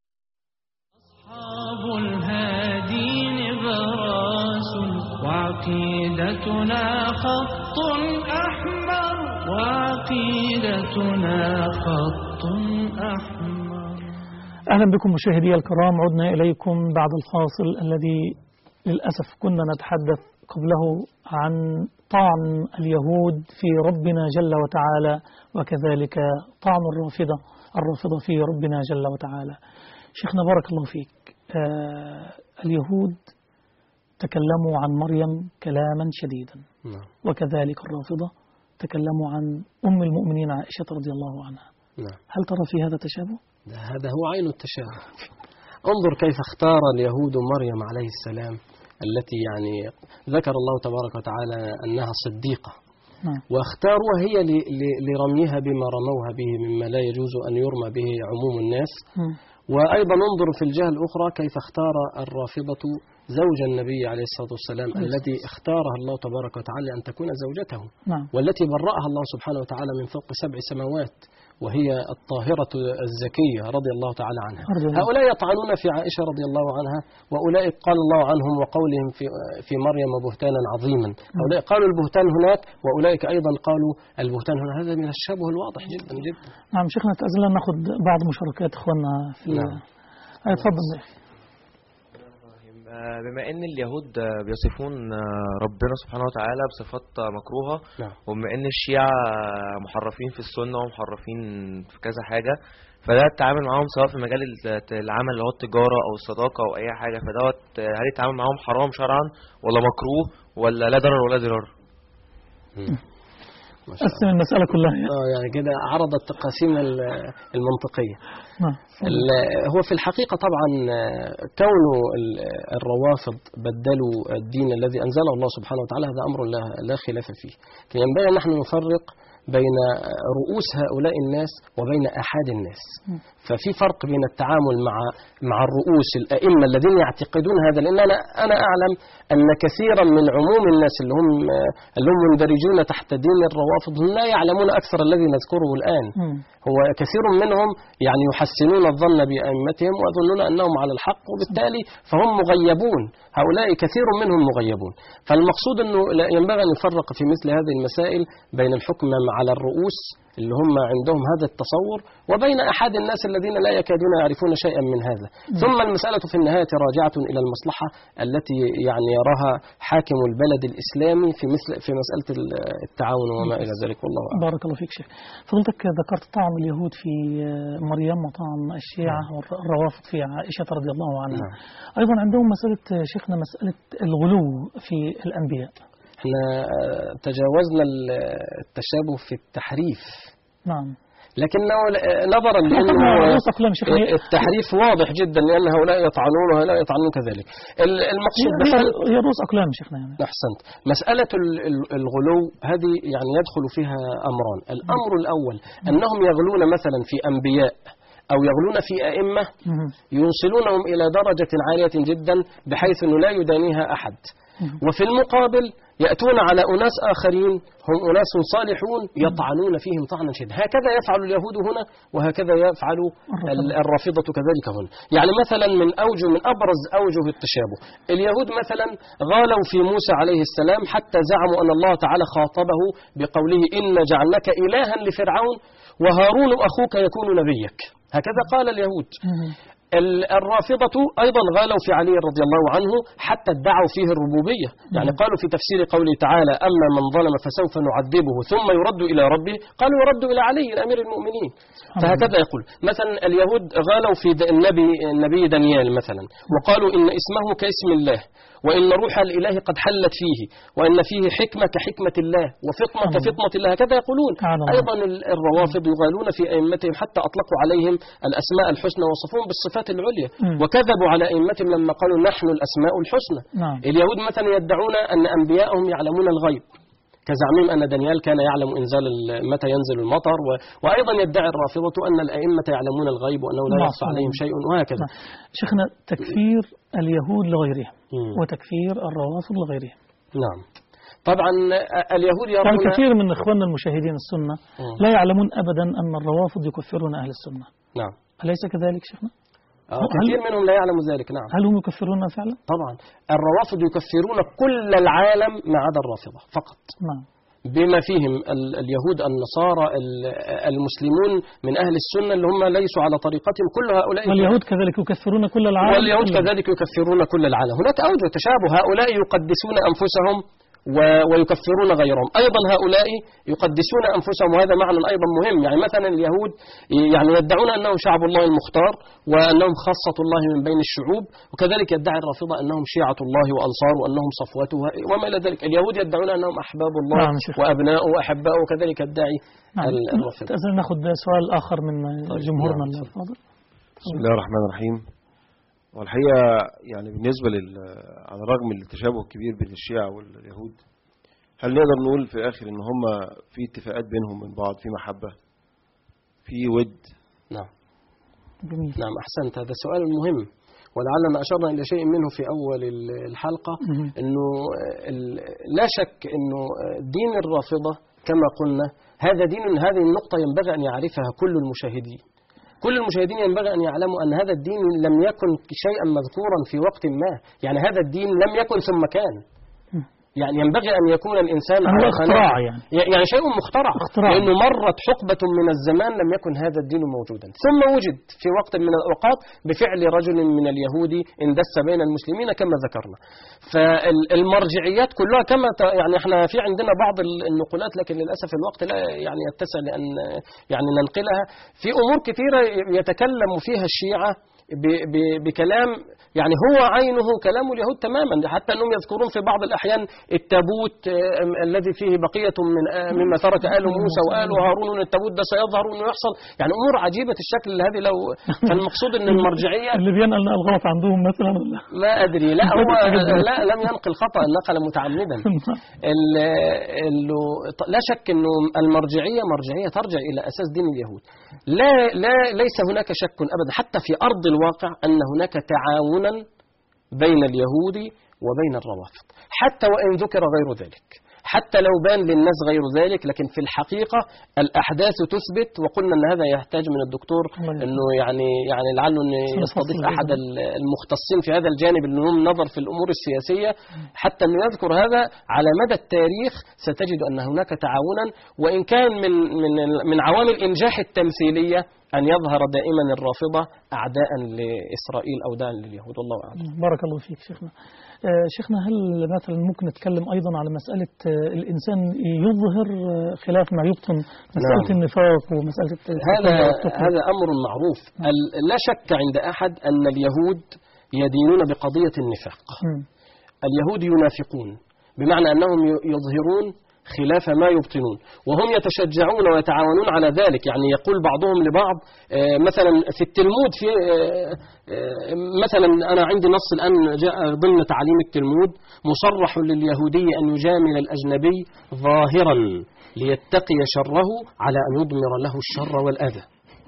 أصحاب الهادين براس وعقيدتنا خط أحمر، وعقيدتنا خط أحمر. أهلا بكم مشاهدي الكرام، عدنا إليكم بعد الفاصل الذي للأسف كنا نتحدث قبله عن طعن اليهود في ربنا جل وتعالى، وكذلك طعن الرافضة الرافضة في ربنا جل وتعالى. شيخنا بارك الله فيك، آه اليهود تكلموا عن مريم كلاما شديدا، نعم. وكذلك الرافضة تكلموا عن أم المؤمنين عائشة رضي الله عنها. نعم. هل ترى في هذا تشابه؟ هذا هو عين التشابه. انظر كيف اختار اليهود مريم عليه السلام التي يعني ذكر الله تبارك وتعالى أنها صديقة، نعم. واختاروها هي لرميها بما رموها به مما لا يجوز أن يرمى به عموم الناس. م. وأيضا انظر في الجهة الأخرى كيف اختار الرافضة زوج النبي عليه الصلاة والسلام نعم. التي اختارها الله تبارك وتعالى أن تكون زوجته، نعم. والتي برأها الله سبحانه وتعالى من فوق سبع سماوات، وهي الطاهرة الزكية رضي الله تعالى عنها. هؤلاء يطعنون في عائشة رضي الله عنها، وأولئك قال الله عنهم وقولهم في في مريم بهتانا عظيما. هؤلاء قالوا البهتان هناك، وأولئك أيضا قالوا البهتان هنا. هذا من الشبه الواضح جدا جدا. نعم شيخنا، تأذن نأخذ بعض مشاركات إخواننا في نعم. تفضل. بما ان اليهود بيصفون ربنا سبحانه وتعالى بصفات مكروهة، نعم. وبما ان الشيعة محرفين في السنة ومحرفين في كذا حاجة، فده التعامل معاهم سواء في مجال العمل اللي هو التجارة او الصداقة او اي حاجة، فدوت هل التعامل معاهم حرام شرعا ولا مكروه ولا لا ضرر ولا ضرار؟ قسم المسألة كلها يعني. اه يعني كده عرض التقاسيم المنطقية. نعم. هو في الحقيقة طبعا كون الروافض بدلوا الدين الذي أنزله الله سبحانه وتعالى هذا أمر لا, لا خلاف فيه. ينبغي نحن نفرق بين رؤوس هؤلاء الناس وبين أحد الناس. ففي فرق بين التعامل مع مع الرؤوس الأئمة الذين يعتقدون هذا، لأن أنا أنا أعلم أن كثيرا من عموم الناس اللي هم اللي هم مندرجون تحت دين الروافض لا يعلمون أكثر الذي نذكره الآن. هو كثير منهم يعني يحسنون الظن بأئمتهم ويظنون أنهم على الحق، وبالتالي فهم مغيبون. هؤلاء كثير منهم مغيبون. فالمقصود أنه ينبغي أن يفرق في مثل هذه المسائل بين الحكم على الرؤوس اللي هم عندهم هذا التصور وبين أحد الناس الذين لا يكادون يعرفون شيئا من هذا. ثم المسألة في النهاية راجعة إلى المصلحة التي يعني يراها حاكم البلد الإسلامي في مثل في مسألة التعاون وما إلى ذلك. والله أعلم. بارك الله فيك شيخ. فضلتك ذكرت طعن اليهود في مريم وطعن الشيعة والروافض في عائشة رضي الله عنها. نعم. أيضا عندهم مسألة شيخنا مسألة الغلو في الأنبياء. احنا تجاوزنا التشابه في التحريف. نعم. لكنه نظرا لأنه التحريف واضح جدا، لأن هؤلاء يطعنون وهؤلاء يطعنون كذلك. المقصود هي رؤوس أقلام شيخنا يعني. أحسنت. مسألة الغلو هذه يعني يدخل فيها أمران. الأمر الأول أنهم يغلون مثلا في أنبياء أو يغلون في أئمة يوصلونهم إلى درجة عالية جدا بحيث أنه لا يدانيها أحد. وفي المقابل يأتون على أناس آخرين هم أناس صالحون يطعنون فيهم طعنا شديدا. هكذا يفعل اليهود هنا، وهكذا يفعل الرافضة كذلك هنا. يعني مثلا من أوجه من أبرز أوجه التشابه، اليهود مثلا غالوا في موسى عليه السلام حتى زعموا أن الله تعالى خاطبه بقوله إن جعلناك إلها لفرعون وهارون أخوك يكون نبيك. هكذا قال اليهود. الرافضة أيضا غالوا في علي رضي الله عنه حتى ادعوا فيه الربوبية. يعني قالوا في تفسير قوله تعالى أما من ظلم فسوف نعذبه ثم يرد إلى ربه، قالوا يرد إلى علي أمير المؤمنين. فهكذا يقول مثلا اليهود غالوا في النبي النبي دانيال مثلا، وقالوا إن اسمه كاسم الله، وإن روح الإله قد حلت فيه، وإن فيه حكمة كحكمة الله، وفطنة كفطنة الله. هكذا يقولون. أيضا الروافض يغالون في أئمتهم حتى أطلقوا عليهم الأسماء الحسنى ووصفوهم بالصفات العليا، وكذبوا على أئمتهم لما قالوا نحن الأسماء الحسنى. اليهود مثلا يدعون أن أنبياءهم يعلمون الغيب، كزعمهم أن دانيال كان يعلم إنزال متى ينزل المطر، و... وأيضا يدعي الرافضة أن الأئمة يعلمون الغيب وأنه لا يخفى عليهم شيء، وهكذا. شيخنا، تكفير اليهود لغيرهم وتكفير الروافض لغيرهم. نعم طبعا اليهود يرون يعني كثير من إخواننا المشاهدين السنة م. لا يعلمون أبدا أن الروافض يكفرون أهل السنة. نعم أليس كذلك شيخنا؟ آه كثير منهم لا يعلم ذلك. نعم. هل هم يكفرون فعلا؟ طبعا الروافض يكفرون كل العالم ما عدا الرافضة فقط. نعم. بما فيهم اليهود النصارى المسلمون من أهل السنة اللي هم ليسوا على طريقتهم، كل هؤلاء. واليهود كذلك يكفرون كل العالم. واليهود كذلك يكفرون كل العالم. هناك أوجه تشابه، هؤلاء يقدسون أنفسهم ويكفرون غيرهم، أيضا هؤلاء يقدسون أنفسهم، وهذا معنى أيضا مهم. يعني مثلا اليهود يعني يدعون أنهم شعب الله المختار وأنهم خاصة الله من بين الشعوب، وكذلك يدعي الرافضة أنهم شيعة الله وأنصار وأنهم صفوته وما إلى ذلك. اليهود يدعون أنهم أحباب الله نعم وأبناؤه وأحباؤه، وكذلك يدعي نعم. الرافضة. نأخذ سؤال آخر من جمهورنا نعم. الفاضل. بسم الله الرحمن الرحيم. والحقيقة يعني بالنسبة لل على الرغم من التشابه الكبير بين الشيعة واليهود، هل نقدر نقول في الآخر إن هم في اتفاقات بينهم من بعض، في محبة، في ود؟ نعم جميل. نعم أحسنت، هذا سؤال مهم، ولعلنا أشرنا إلى شيء منه في أول الحلقة. إنه لا شك إنه دين الرافضة كما قلنا هذا دين، هذه النقطة ينبغي أن يعرفها كل المشاهدين. كل المشاهدين ينبغي أن يعلموا أن هذا الدين لم يكن شيئا مذكورا في وقت ما، يعني هذا الدين لم يكن ثم كان، يعني ينبغي أن يكون الإنسان هو اختراع، يعني يعني شيء مخترع، اختراع. لأنه مرت حقبة من الزمان لم يكن هذا الدين موجودا، ثم وجد في وقت من الأوقات بفعل رجل من اليهود اندس بين المسلمين كما ذكرنا. فالمرجعيات كلها كما يعني احنا في عندنا بعض النقولات، لكن للأسف الوقت لا يعني يتسع لأن يعني ننقلها. في أمور كثيرة يتكلم فيها الشيعة بكلام يعني هو عينه كلام اليهود تماما، حتى أنهم يذكرون في بعض الأحيان التابوت الذي فيه بقية من مما ترك آل موسى وآل هارون، التابوت ده سيظهر أنه يحصل، يعني أمور عجيبة الشكل. هذه لو فالمقصود أن المرجعية اللي بينقل الغلط عندهم مثلا لا أدري، لا هو لا لم ينقل خطأ، نقل متعمدا. لا شك أنه المرجعية مرجعية ترجع إلى أساس دين اليهود. لا لا ليس هناك شك أبدا حتى في أرض الواقع أن هناك تعاونا بين اليهود وبين الروافض، حتى وإن ذكر غير ذلك، حتى لو بان للناس غير ذلك، لكن في الحقيقة الأحداث تثبت. وقلنا أن هذا يحتاج من الدكتور أنه يعني يعني لعله أن يستضيف أحد المختصين في هذا الجانب اللي هم نظر في الأمور السياسية، حتى أنه يذكر هذا. على مدى التاريخ ستجد أن هناك تعاونا، وإن كان من من من عوامل إنجاح التمثيلية أن يظهر دائما الرافضة أعداء لإسرائيل أو داعا لليهود. والله أعلم. بارك الله فيك شيخنا. شيخنا، هل مثلا ممكن نتكلم أيضا على مسألة الإنسان يظهر خلاف ما يبطن، مسألة نعم. النفاق ومسألة هذا هذا أمر معروف. لا شك عند أحد أن اليهود يدينون بقضية النفاق. م. اليهود ينافقون بمعنى أنهم يظهرون خلاف ما يبطنون، وهم يتشجعون ويتعاونون على ذلك. يعني يقول بعضهم لبعض مثلا في التلمود، في مثلا أنا عندي نص الآن جاء ضمن تعاليم التلمود: مصرح لليهودي أن يجامل الأجنبي ظاهرا ليتقي شره على أن يضمر له الشر والأذى.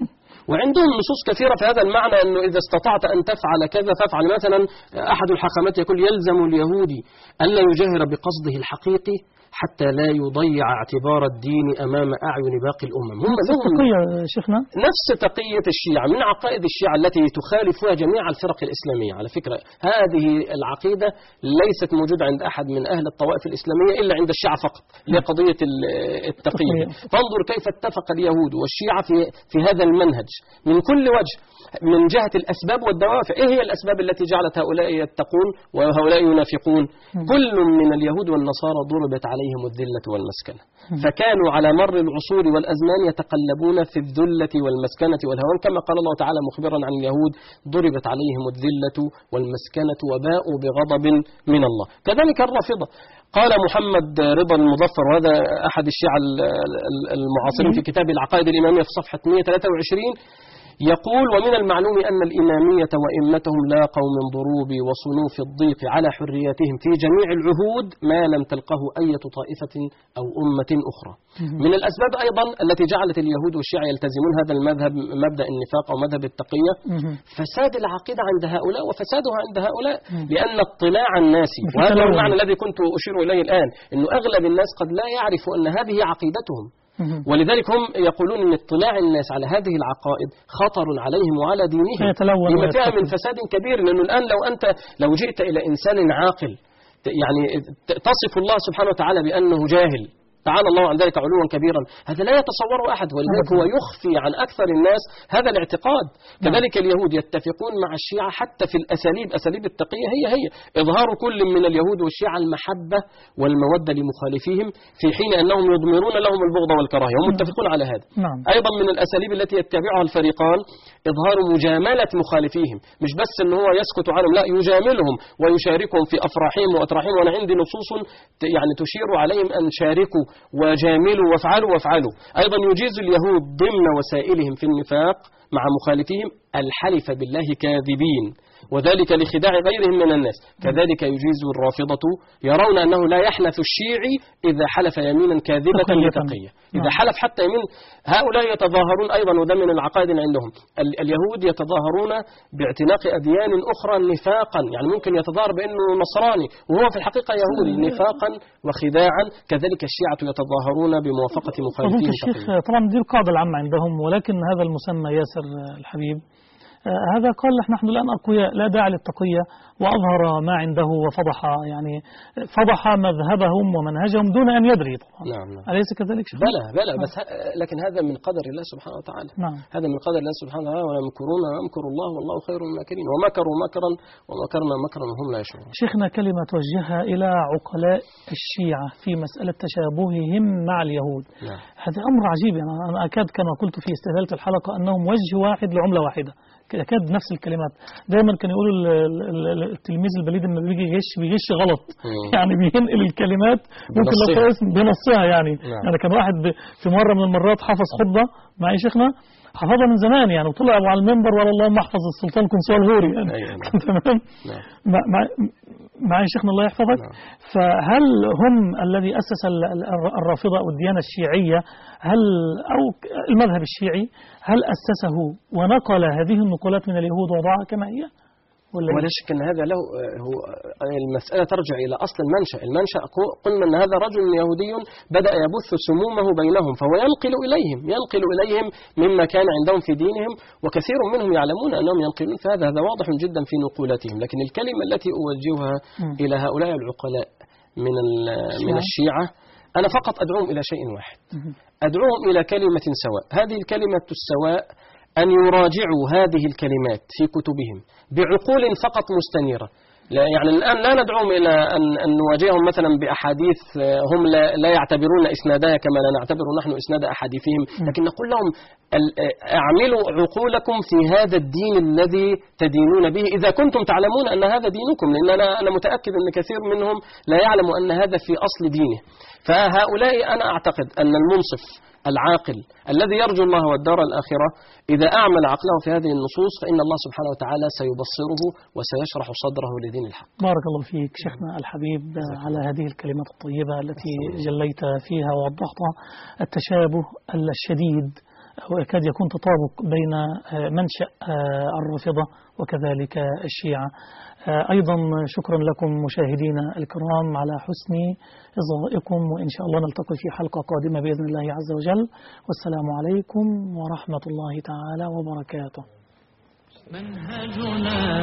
وعندهم نصوص كثيرة في هذا المعنى، أنه إذا استطعت أن تفعل كذا فافعل. مثلا أحد الحاكمات يقول يلزم اليهودي ألا يجاهر بقصده الحقيقي حتى لا يضيع اعتبار الدين أمام أعين باقي الأمم. هم نفس التقية شيخنا، نفس تقية الشيعة، من عقائد الشيعة التي تخالفها جميع الفرق الإسلامية. على فكرة هذه العقيدة ليست موجودة عند أحد من أهل الطوائف الإسلامية إلا عند الشيعة فقط، لقضية التقية. فانظر كيف اتفق اليهود والشيعة في في هذا المنهج من كل وجه، من جهة الأسباب والدوافع. إيه هي الأسباب التي جعلت هؤلاء يتقون وهؤلاء ينافقون؟ كل من اليهود والنصارى ضربت عليهم الذلة والمسكنة، فكانوا على مر العصور والأزمان يتقلبون في الذلة والمسكنة والهوان، كما قال الله تعالى مخبرا عن اليهود ضربت عليهم الذلة والمسكنة وباءوا بغضب من الله. كذلك الرافضة، قال محمد رضا المظفر، وهذا أحد الشيعة المعاصرين، في كتاب العقائد الإمامية في صفحة مئة وثلاثة وعشرين يقول: ومن المعلوم أن الإمامية وإمتهم لاقوا من ضروب وصنوف الضيق على حرياتهم في جميع العهود ما لم تلقه أي طائفة أو أمة أخرى. من الأسباب أيضا التي جعلت اليهود والشيعة يلتزمون هذا المذهب، مبدأ النفاق أو مذهب التقية، فساد العقيدة عند هؤلاء وفسادها عند هؤلاء، لأن اطلاع الناس، وهذا هو المعنى الذي كنت أشير إليه الآن، أنه أغلب الناس قد لا يعرف أن هذه عقيدتهم، ولذلك هم يقولون أن اطلاع الناس على هذه العقائد خطر عليهم وعلى دينهم، لما فيها من فساد كبير. لأنه الآن لو أنت لو جئت إلى إنسان عاقل يعني تصف الله سبحانه وتعالى بأنه جاهل، تعالى الله عن ذلك علوا كبيرا، هذا لا يتصوره أحد، ولذلك هو يخفي عن أكثر الناس هذا الاعتقاد. كذلك اليهود يتفقون مع الشيعة حتى في الأساليب، أساليب التقية هي هي إظهار كل من اليهود والشيعة المحبة والمودة لمخالفيهم، في حين أنهم يضمرون لهم البغض والكراهية، هم متفقون على هذا. أيضا من الأساليب التي يتبعها الفريقان إظهار مجاملة مخالفيهم، مش بس أنه هو يسكت عنهم، لا، يجاملهم ويشاركهم في أفراحهم وأتراحهم. وأنا عندي نصوص يعني تشير عليهم أن شاركوا وجاملوا وافعلوا وافعلوا. أيضا يجيز اليهود ضمن وسائلهم في النفاق مع مخالفيهم الحلف بالله كاذبين، وذلك لخداع غيرهم من الناس. كذلك يجيز الرافضة، يرون أنه لا يحنث الشيعي إذا حلف يمينا كاذبة لتقية، إذا حلف حتى يمين. هؤلاء يتظاهرون أيضا، وده من العقائد عندهم، اليهود يتظاهرون باعتناق أديان أخرى نفاقا، يعني ممكن يتظاهر بأنه نصراني وهو في الحقيقة يهودي نفاقا وخداعا. كذلك الشيعة يتظاهرون بموافقة مخالفين تقية. طبعا دي القاعدة العامة عندهم، ولكن هذا المسمى ياسر الحبيب هذا قال نحن الآن أقوياء لا داعي للتقية، وأظهر ما عنده وفضح يعني فضح مذهبهم ومنهجهم دون أن يدري طبعا. نعم نعم. أليس كذلك شيخ؟ بلى بلى بس لكن هذا من قدر الله سبحانه وتعالى. نعم. هذا من قدر الله سبحانه وتعالى، ويمكرون ويمكر الله والله خير الماكرين، ومكروا مكرا ومكرنا مكرا وهم لا يشعرون. شيخنا كلمة توجهها إلى عقلاء الشيعة في مسألة تشابههم مع اليهود. نعم. هذا أمر عجيب، يعني أنا أكاد كما قلت في استهلالة الحلقة أنهم وجه واحد لعملة واحدة، أكاد نفس الكلمات. دائما كانوا يقولوا التلميذ البليد لما بيجي يغش بيغش غلط، يعني بينقل الكلمات ممكن لو اسم بنصها يعني. نعم. يعني كان واحد في مرة من المرات حفظ خطبة مع شيخنا، حفظها من زمان يعني، وطلع على المنبر ولا اللهم احفظ السلطان كنسوة الهوري يعني. تمام. مع مع شيخنا الله يحفظك. نعم. فهل هم الذي أسس الرافضة أو الديانة الشيعية، هل أو المذهب الشيعي هل أسسه ونقل هذه النقولات من اليهود وضعها كما هي؟ ولا شك أن هذا له هو المسألة ترجع إلى أصل المنشأ. المنشأ قلنا أن هذا رجل يهودي بدأ يبث سمومه بينهم، فهو ينقل إليهم ينقل إليهم مما كان عندهم في دينهم، وكثير منهم يعلمون أنهم ينقلون فهذا هذا واضح جدا في نقولاتهم. لكن الكلمة التي أوجهها م. إلى هؤلاء العقلاء من من الشيعة، أنا فقط أدعوهم إلى شيء واحد، أدعوهم إلى كلمة سواء. هذه الكلمة السواء أن يراجعوا هذه الكلمات في كتبهم بعقول فقط مستنيرة. لا يعني الآن لا ندعوهم إلى أن, أن نواجههم مثلا بأحاديث هم لا, لا يعتبرون إسنادها كما لا نعتبر نحن إسناد أحاديثهم، لكن نقول لهم اعملوا عقولكم في هذا الدين الذي تدينون به إذا كنتم تعلمون أن هذا دينكم، لأن أنا, أنا متأكد أن كثير منهم لا يعلم أن هذا في أصل دينه. فهؤلاء أنا أعتقد أن المنصف العاقل الذي يرجو الله والدار الآخرة إذا أعمل عقله في هذه النصوص فإن الله سبحانه وتعالى سيبصره وسيشرح صدره لدين الحق. بارك الله فيك شيخنا الحبيب على هذه الكلمات الطيبة التي جليت فيها ووضحتها التشابه الشديد ويكاد يكون تطابق بين منشأ الرافضة وكذلك الشيعة. أيضا شكرا لكم مشاهدينا الكرام على حسن إصغائكم، وإن شاء الله نلتقي في حلقة قادمة بإذن الله عز وجل، والسلام عليكم ورحمة الله تعالى وبركاته. منهجنا